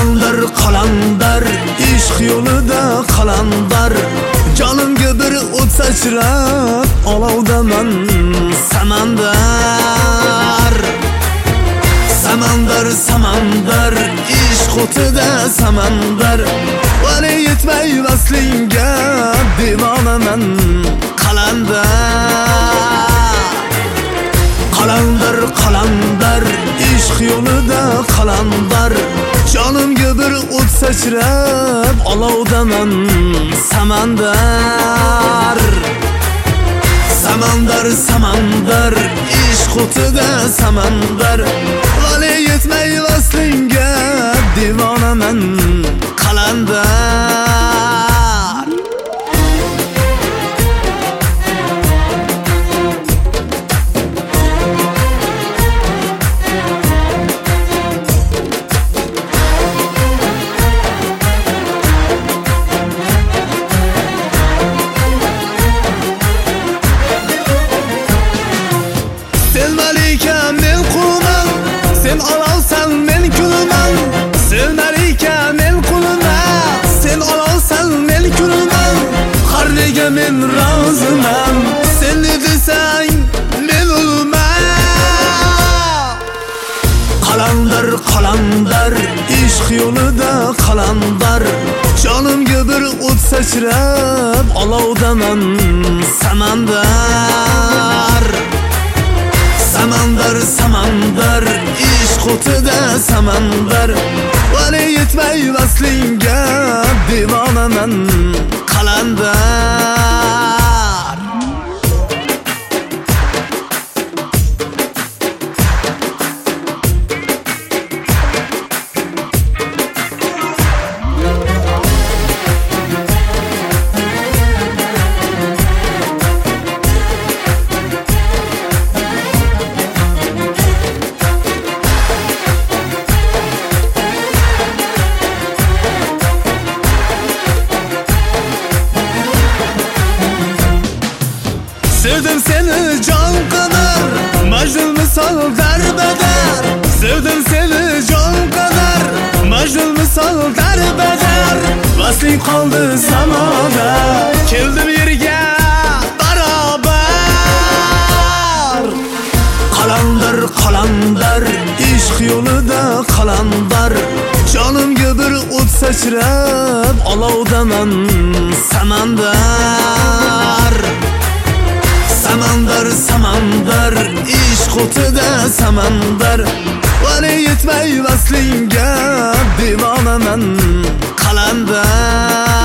qalandar ishq yo'lida qalandar jonimga bir o't sachrab olovdaman samandar samandar ishq o'tida samandar vali yetmay vaslingga devonaman qalandar ishq yo'lida qalandar jonimga bir o't sachrab olovdaman samandar ishq o'tida samandar vali yetmay vaslingga devonaman qalandar Sen olovsan men kulman, sen malika men qulman, sen olovsan men kulman, har nega men roziman, sen ne desang men ulman. Qalandar ishq yo'lida qalandar jonimga bir o't sachrab olovdaman samandar ishq o'tida samandar vali yetmay vaslingga devonaman qalandar Sevdim seni can kadar, Majnun misal derbeder. Sevdim seni can kadar, Majnun misal derbeder. Vasling qoldi samoda, keldim yerga barabar. Qalandar ishq yo'lida qalandar jonimga bir o't sachrab olovdaman samandar ishq o'tida samandar vali yetmay vaslingga devonaman qalandar